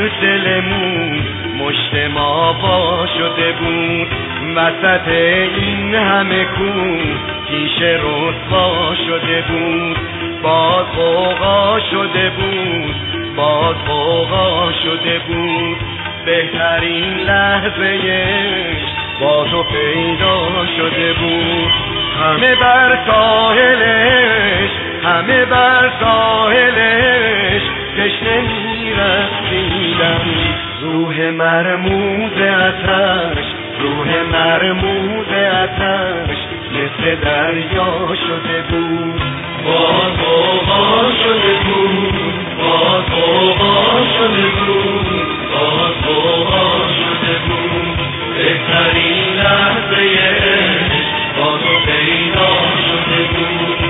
دلمون مشت ما وا شده بود، وسط این همه کو تیشه رسوا شده بود. باز غوغا شده بود، باز غوغا شده بود، بهترین لحظه‌اش با تو پیدا شده بود. همه بر ساحلش، همه بر ساحلش تشنه می‌رقصیدن. روح مرموز آتش، روح مرموز آتش مثل دریا شده بود. باز غوغا شده بود، باز غوغا شده بود، باز غوغا شده بود، بهترین لحظه‌اش با تو پیدا شده بود.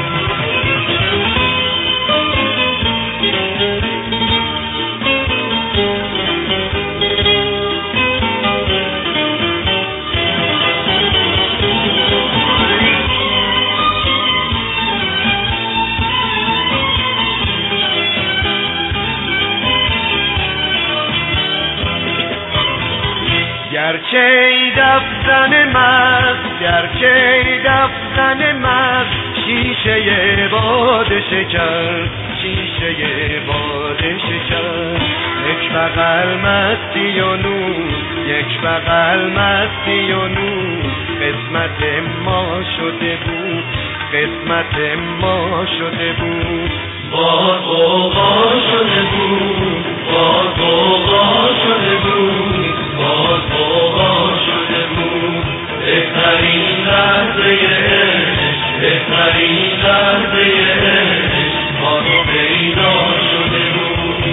گرچه دفتن مست، گرچه دفتن مست شیشه باده شکست، شیشه باده شکست. یک بغل مستی و نور، یک بغل مستی و نور، قسمت ما شده بود، قسمت ما شده بود. باز غوغا شده بود، باز غوغا شده بود، باز غوغا شده بود، بهترین لحظه‌اش، بهترین لحظه‌اش با تو پیدا شده بود.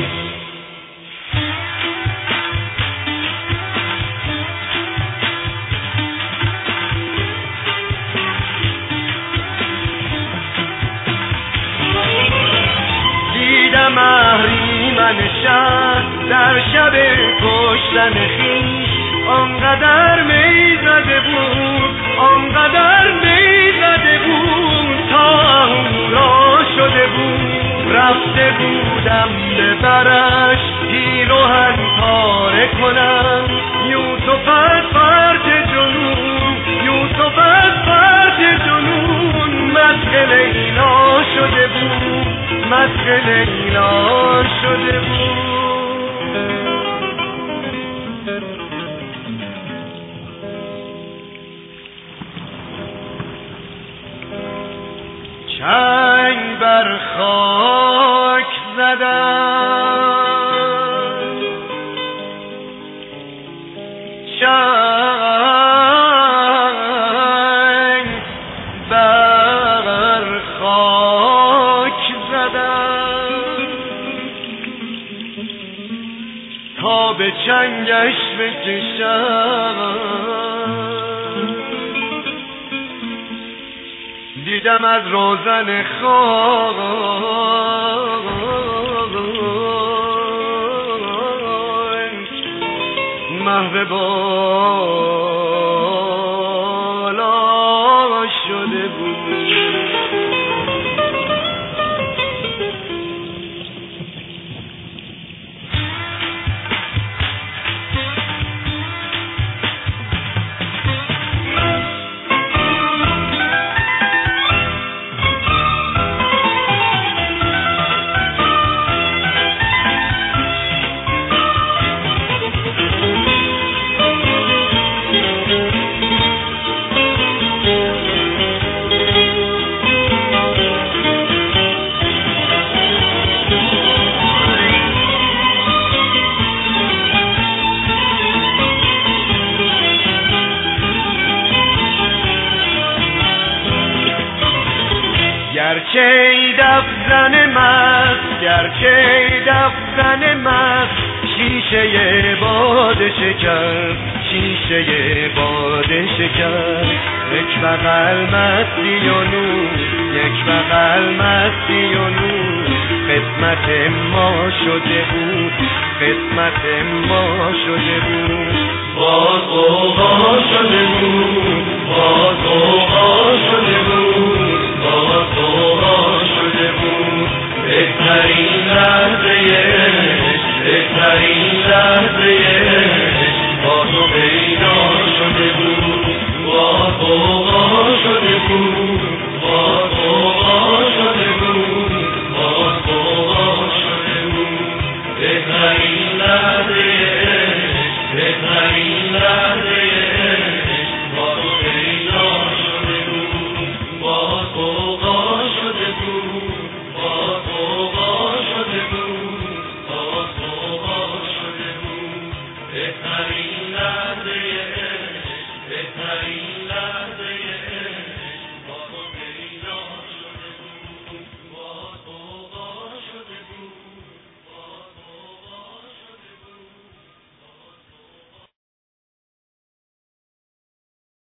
دیدم اهریمن شهر در شب کشتن خویش، آنقدر می زده بود، آنقدر می زده بود تا اهورا شده بود. رفته بودم ببرش پیراهن پاره کنم، یوسف از فرد جنون، یوسف از فرد جنون، مسخ لیلا شده بود، مسخ لیلا شده بود. چنگ بر خاک زدم، چنگ بر خاک زدم تا به چنگش بکشم. دیدم از روزن خاک محو بالا شده بود. گرچه دفتن مست، گرچه دفتن مست شیشه باده شکست، شیشه باده شکست. یک بغل مستی و نور، یک بغل مستی و نور، قسمت ما شده بود، قسمت ما شده بود. باز غوغا شده بود، باز غوغا شده بود، باز غوغا شده بود، بهترین لحظه‌اش، بهترین